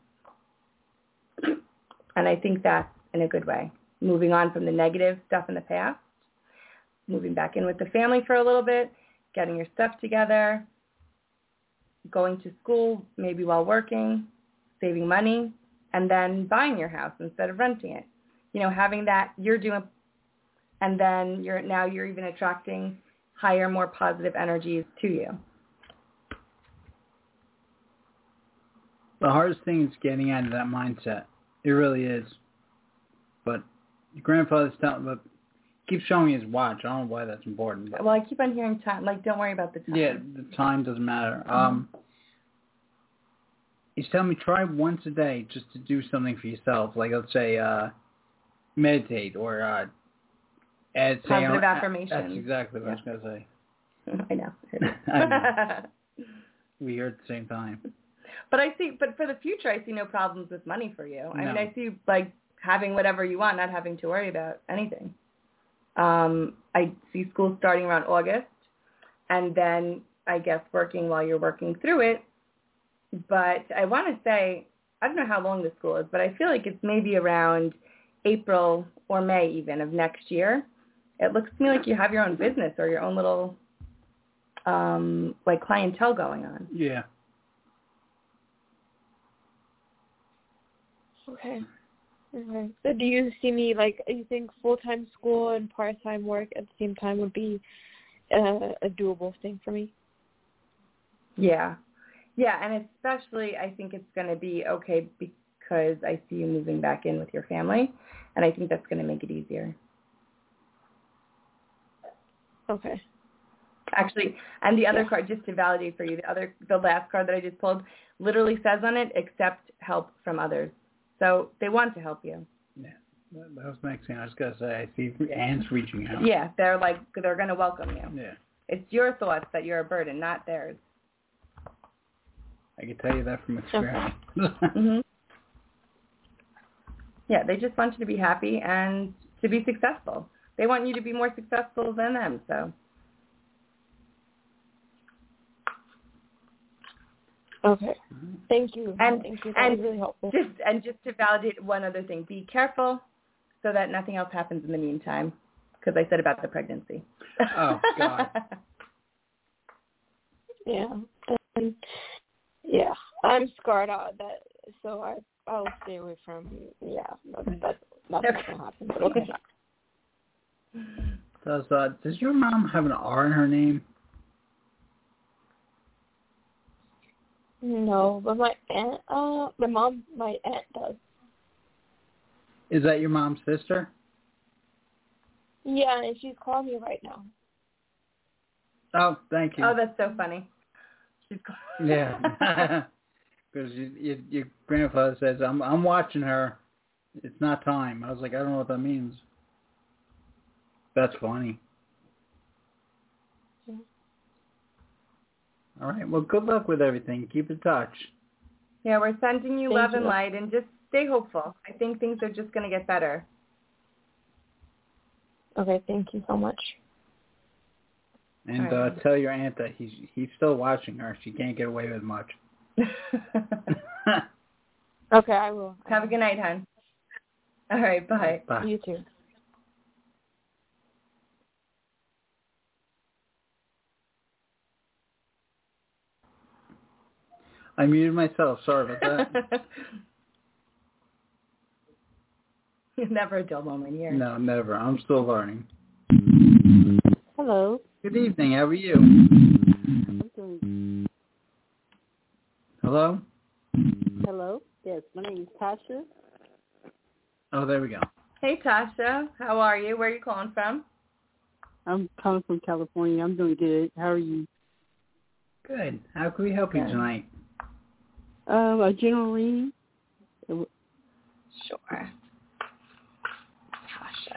And I think that's in a good way. Moving on from the negative stuff in the past, moving back in with the family for a little bit, getting your stuff together, going to school maybe while working, saving money, and then buying your house instead of renting it. You know, having that you're doing, and then you're now you're even attracting higher, more positive energies to you. The hardest thing is getting out of that mindset. It really is. But your grandfather's telling, but keep showing me his watch. I don't know why that's important. But well, I keep on hearing time. Like, don't worry about the time. Yeah, the time doesn't matter. Mm-hmm. Um, he's telling me try once a day just to do something for yourself. Like, let's say, uh, meditate or uh, add, say, positive uh, affirmations. That's exactly what yeah. I was going to say. I know. I know. We hear at the same time. But I see, but for the future, I see no problems with money for you. I no. mean, I see like having whatever you want, not having to worry about anything. Um, I see school starting around August, and then I guess working while you're working through it. But I want to say, I don't know how long the school is, but I feel like it's maybe around April or May even of next year. It looks to me like you have your own business or your own little um, like clientele going on. Yeah. Okay. Okay. So do you see me, like, you think full-time school and part-time work at the same time would be uh, a doable thing for me? Yeah. Yeah, and especially I think it's going to be okay because I see you moving back in with your family, and I think that's going to make it easier. Okay. Actually, and the other yeah. card, just to validate for you, the other, the last card that I just pulled literally says on it, accept help from others. So they want to help you. Yeah, that, that was the next thing I was going to say. I see ants reaching out. Yeah, they're like, they're going to welcome you. Yeah. It's your thoughts that you're a burden, not theirs. I can tell you that from experience. mm-hmm. Yeah, they just want you to be happy and to be successful. They want you to be more successful than them, so. Okay. Thank you. And, Thank you. That and was really helpful. Just, and just to validate one other thing, be careful so that nothing else happens in the meantime, because I said about the pregnancy. Oh, God. Yeah. Um, yeah. I'm scarred out of that, so I, I'll stay away from, yeah, that's, that's not Okay. going to happen. But okay. Does, uh, does your mom have an R in her name? No, but my aunt, uh, my mom, my aunt does. Is that your mom's sister? Yeah, and she's calling me right now. Oh, thank you. Oh, that's so funny. She's calling. Yeah. Because you, you, your grandfather says, I'm, I'm watching her. It's not time. I was like, I don't know what that means. That's funny. Yeah. All right. Well, good luck with everything. Keep in touch. Yeah, we're sending you Thank love you. and light, and just stay hopeful. I think things are just going to get better. Okay, thank you so much. And All uh, right. tell your aunt that he's he's still watching her. She can't get away with much. Okay, I will. Have a good night, hon. All right, bye. Bye. You too. I muted myself. Sorry about that. Never a dull moment here. No, never. I'm still learning. Hello. Good evening. How are you? I'm doing. Hello? Hello. Yes, my name is Tasha. Oh, there we go. Hey, Tasha. How are you? Where are you calling from? I'm calling from California. I'm doing good. How are you? Good. How can we help Good. you tonight? Um, a general reading. Sure. Tasha.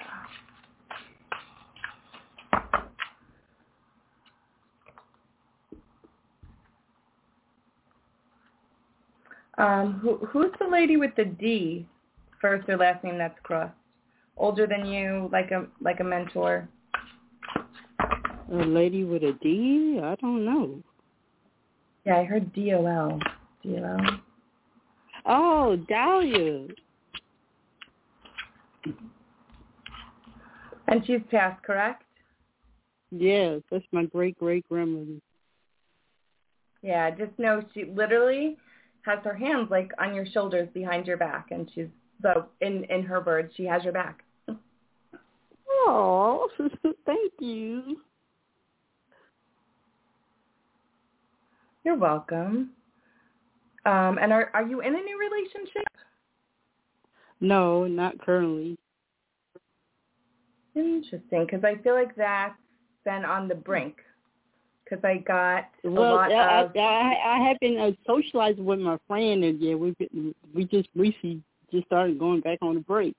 Um, who, who's the lady with the D, first or last name that's crossed? Older than you, like a like a mentor. A lady with a D? I don't know. Yeah, I heard D O L. D O L. Oh, Dahlia. And she's passed, correct? Yes, that's my great great grandmother. Yeah, just know she literally has her hands like on your shoulders behind your back, and she's so in in her words, she has your back. Oh, thank you. You're welcome. Um, and are are you in a new relationship? No, not currently. Interesting, because I feel like that's been on the brink. Because I got a Well, lot I, of. I, I, I have been uh, socializing with my friend, and yeah, we we just recently just started going back on a break.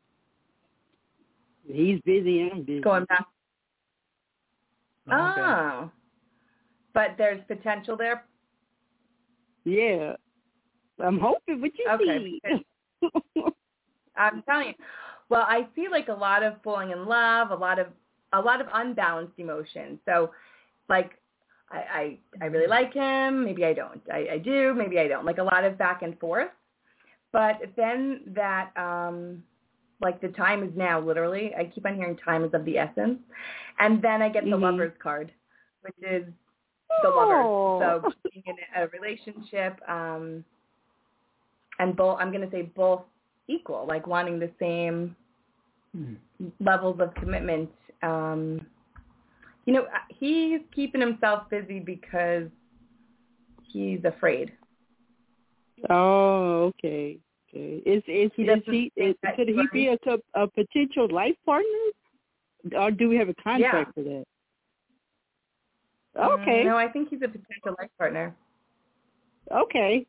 He's busy, and I'm busy. Going back. Oh, okay. Oh, but there's potential there. Yeah, I'm hoping. What you Okay. see? I'm telling you. Well, I feel like a lot of falling in love, a lot of a lot of unbalanced emotions. So, like, I I, I really like him. Maybe I don't. I, I do. Maybe I don't. Like a lot of back and forth. But then that, um, like the time is now. Literally, I keep on hearing time is of the essence. And then I get the Mm-hmm. Lovers card, which is the Oh. lovers. So being in a relationship, um, and both. I'm gonna say both equal, like wanting the same Hmm. levels of commitment. Um, you know, he's keeping himself busy because he's afraid. Oh, okay. Okay. Is is He is doesn't he? think Is, that could he he's be a, co- a potential life partner, or do we have a contract for that? Okay. Mm, no, I think he's a potential life partner. Okay.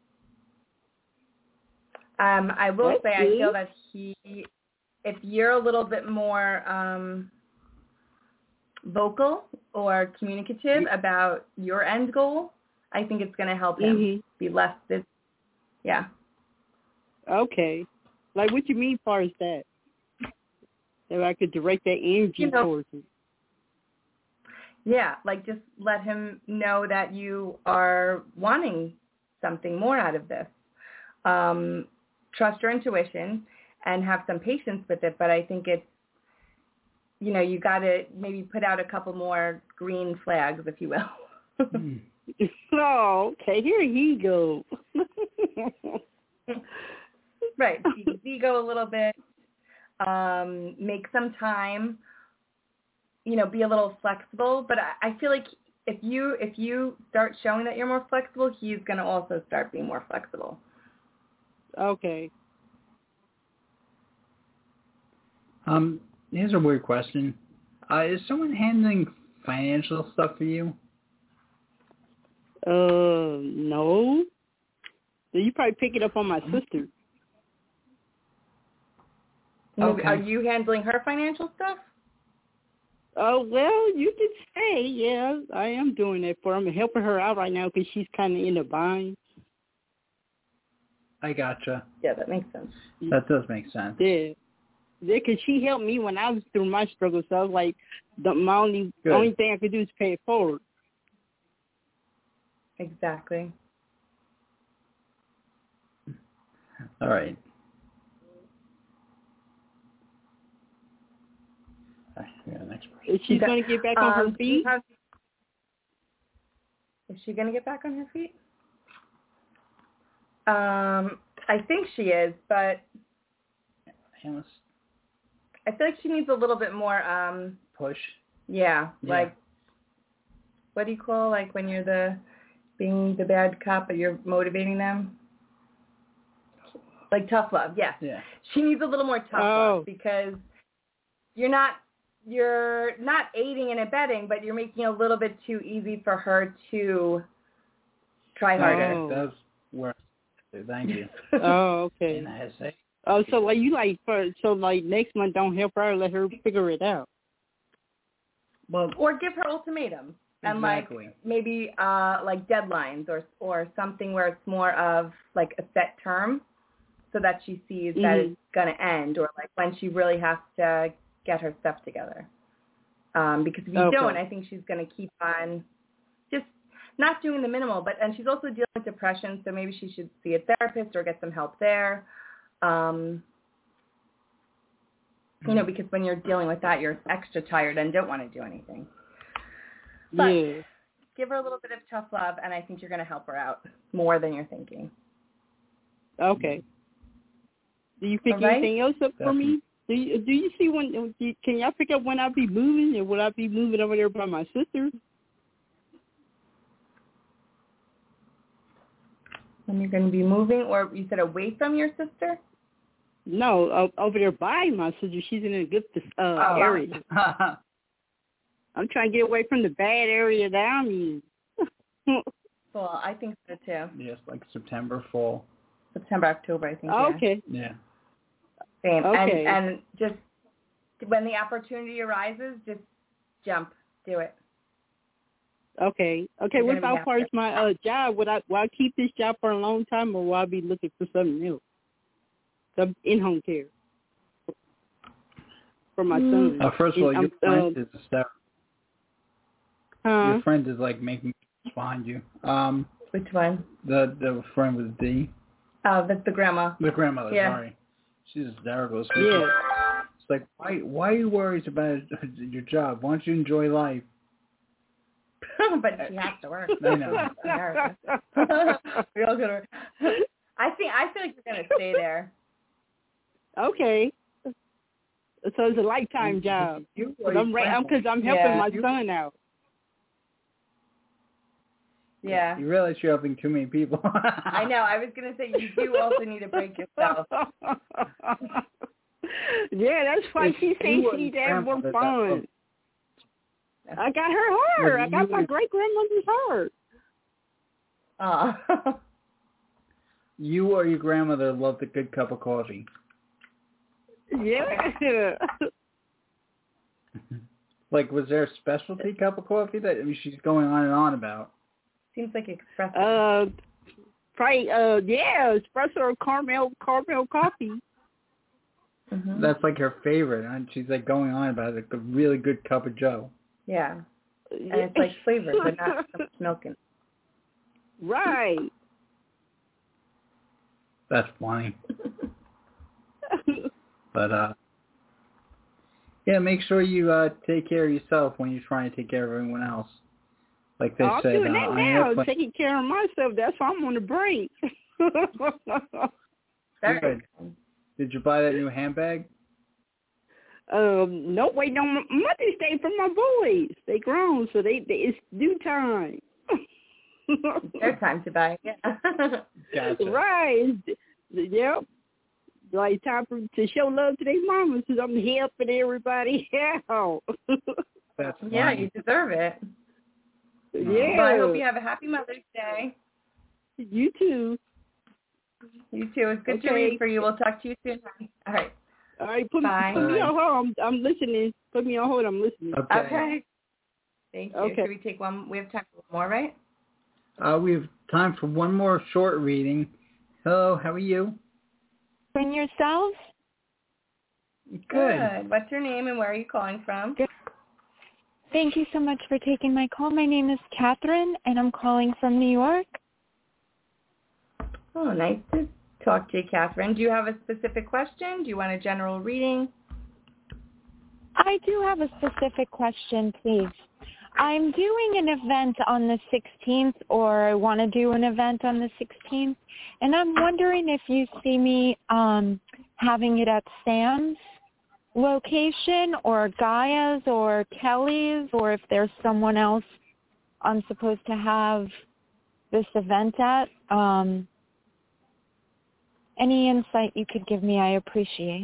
Um, I will That's say good. I feel that he, if you're a little bit more um, vocal or communicative Yeah. about your end goal, I think it's going to help him Mm-hmm. be less this. Yeah. Okay. Like, what you mean as far as that? That I could direct that energy You know, towards him. yeah, like just let him know that you are wanting something more out of this. Um, trust your intuition and have some patience with it, but I think it's, you know, you got to maybe put out a couple more green flags, if you will. Hmm. Oh, okay. Here he goes. Right. Feed his ego a little bit. Um, make some time. You know, be a little flexible. But I, I feel like if you if you start showing that you're more flexible, he's going to also start being more flexible. Okay. Um, here's a weird question. Uh, is someone handling financial stuff for you? Uh, no. You probably pick it up on my sister. Okay. Are you handling her financial stuff? Oh, well, you could say, yeah, I am doing that for her. I'm helping her out right now because she's kind of in a bind. I gotcha. Yeah, that makes sense. That does make sense. Yeah. Yeah, because she helped me when I was through my struggle, so I was like, the my only, Good. only thing I could do is pay it forward. Exactly. All right. All right, yeah, next person. Is she Okay. going to get back on her Um, do you feet? have- Is she going to get back on her feet? Um, I think she is, but Yes. I feel like she needs a little bit more. Um, Push. yeah, Yeah. like what do you call like when you're the being the bad cop, but you're motivating them? Like tough love. Yes. Yeah. She needs a little more tough Oh. love because you're not you're not aiding and abetting, but you're making it a little bit too easy for her to try harder. Oh. That's where. Thank you. Oh, okay. And I say. Oh, so like you like for so like next month don't help her, let her figure it out. Well, Or give her ultimatums and exactly. like maybe uh, like deadlines or or something where it's more of like a set term, so that she sees Mm-hmm. that it's going to end, or like when she really has to get her stuff together. Um, because if you Okay. don't, I think she's going to keep on just not doing the minimal. But and she's also dealing with depression, so maybe she should see a therapist or get some help there. Um, you know, because when you're dealing with that, you're extra tired and don't want to do anything. But Yeah. give her a little bit of tough love, and I think you're going to help her out more than you're thinking. Okay. Do you pick All right? anything else up for me? Do you do you see when? do you- Can y'all pick up when I'll be moving, and will I be moving over there by my sister? When you're going to be moving, or you said away from your sister? No, uh, over there by my sister. She's in a good uh, Oh. area. I'm trying to get away from the bad area that I'm in. Well, I think so too. Yes, like September, fall. September, October, I think. Oh, yeah. okay. Yeah. Same. Okay. And and just when the opportunity arises, just jump, do it. Okay. Okay. You're What gonna be about far as happy. my uh, job? Would I will I keep this job for a long time, or will I be looking for something else? Some in-home care for my son. Uh, first of all, And your I'm, friend uh, is hysterical. Huh? Your friend is like making behind you. Um, Which one? the the friend with the D. Oh, that's the grandma. The grandmother. Yeah. Sorry. She's hysterical. So Yeah. It's like why why are you worried about your job? Why don't you enjoy life? But she has to work. I know. We all go to work. I think I feel like you're gonna stay there. Okay. So it's a lifetime job. You Cause I'm right. I'm because I'm helping Yeah. my son out. Yeah. You realize you're helping too many people. I know. I was gonna say you do also need a break yourself. Yeah, that's why If she you says were she's having more grandmother, fun. I got her heart. Well, I got you my were- great grandmother's heart. Aw. You or your grandmother loved a good cup of coffee. Yeah. Like, was there a specialty cup of coffee that I mean, she's going on and on about? Seems like espresso. Uh, probably. Uh, yeah, espresso or caramel caramel coffee. Mm-hmm. That's like her favorite, and she's like going on about it, like a really good cup of Joe. Yeah. And it's like flavored, but not so much milk in it. Right. That's funny. But uh, yeah, make sure you uh take care of yourself when you're trying to take care of everyone else. Like they I'm said, doing uh, that on now, airplane- taking care of myself. That's why I'm on the break. Very Good. Did you buy that new handbag? Um, no, wait, no, Mother's Day for my boys. They grown, so they, they it's due time. Their time to buy. Yeah. Gotcha. Right. Yep. Like time for, to show love to their mamas because I'm helping everybody out. That's funny. Yeah, you deserve it. Yeah. Well, I hope you have a happy Mother's Day. You too. You too. It's good to Okay. read for you. We'll talk to you soon. All right. All right, put, Bye. put me Bye. on hold. I'm, I'm listening. Put me on hold. I'm listening. Okay. Okay. Thank you. Okay. Should we take one? We have time for one more, right? Uh, we have time for one more short reading. Hello, how are you? And yourself? Good. What's your name and where are you calling from? Good. Thank you so much for taking my call. My name is Catherine, and I'm calling from New York. Oh, nice to talk to you, Catherine. Do you have a specific question? Do you want a general reading? I do have a specific question, please. I'm doing an event on the sixteenth, or I want to do an event on the sixteenth, and I'm wondering if you see me um, having it at Sam's location or Gaia's or Kelly's, or if there's someone else I'm supposed to have this event at. Um, any insight you could give me, I appreciate.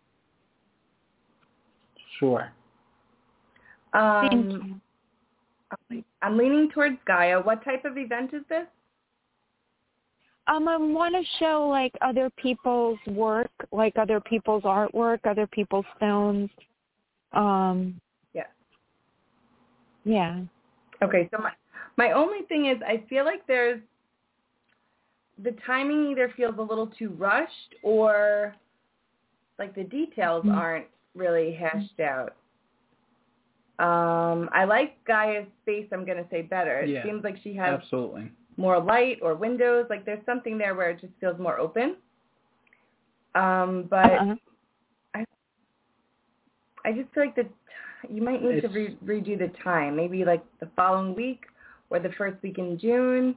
Sure. Um, Thank you. I'm leaning towards Gaia. What type of event is this? Um, I want to show like other people's work, like other people's artwork, other people's films. Um, yeah. Yeah. Okay, so my my only thing is I feel like there's the timing either feels a little too rushed or like the details mm-hmm. aren't really hashed out. Um, I like Gaia's space, I'm going to say better. It yeah, seems like she has absolutely. more light or windows. Like there's something there where it just feels more open. Um, but uh-huh. I I just feel like the you might need it's, to re- redo the time. Maybe like the following week or the first week in June.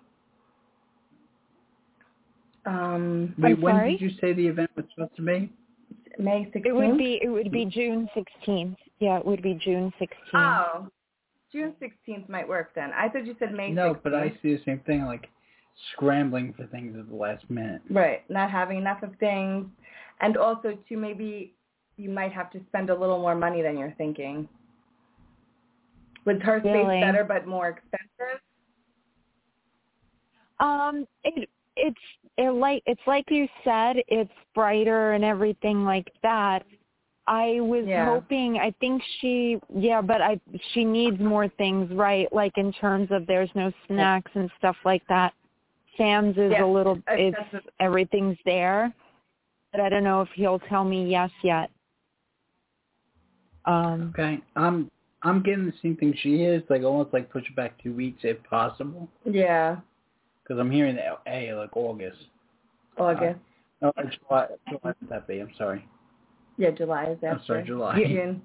Um, Wait, I'm when sorry? did you say the event was supposed to be? May sixteenth? It would be it would be June sixteenth. Yeah, it would be June sixteenth. Oh, June sixteenth might work then. I thought you said May no, sixteenth. No, but I see the same thing, like scrambling for things at the last minute. Right, not having enough of things. And also, too, maybe you might have to spend a little more money than you're thinking. Was her really? space better but more expensive? Um, it it's it like it's like you said, it's brighter and everything like that. I was yeah. hoping. I think she, yeah, but I she needs more things, right? Like in terms of there's no snacks and stuff like that. Sam's is yeah. a little, it's everything's there, but I don't know if he'll tell me yes yet. Um, okay, I'm I'm getting the same thing she is, like almost like push it back two weeks if possible. Yeah. Because I'm hearing A like August. August. Uh, no, July. July would that be? I'm sorry. Yeah, July is after. I'm sorry, July. June.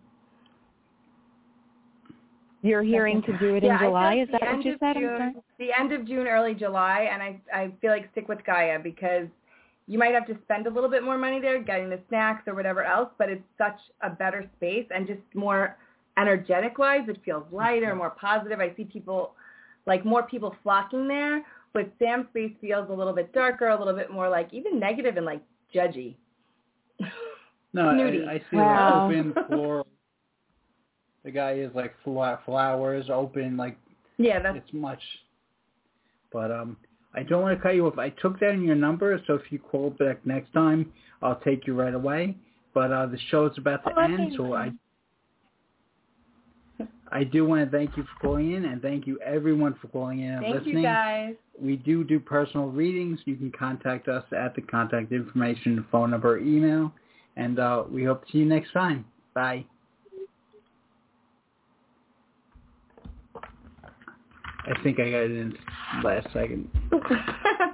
You're hearing to do it in yeah, July? Like is that what you said? June, the end of June, early July, and I I feel like stick with Gaia because you might have to spend a little bit more money there getting the snacks or whatever else, but it's such a better space and just more energetic-wise, it feels lighter, more positive. I see people, like more people flocking there, but Sam's space feels a little bit darker, a little bit more like even negative and like judgy. No, I, I see wow. like open floral. The guy is like flowers, open, like yeah, that's it's much. But um, I don't want to cut you off. I took down your number, so if you call back next time, I'll take you right away. But uh, the show is about to oh, end, so I I do want to thank you for calling in, and thank you everyone for calling in and thank listening. Thank you, guys. We do do personal readings. You can contact us at the contact information, phone number, email, and uh, we hope to see you next time. Bye. I think I got it in last second.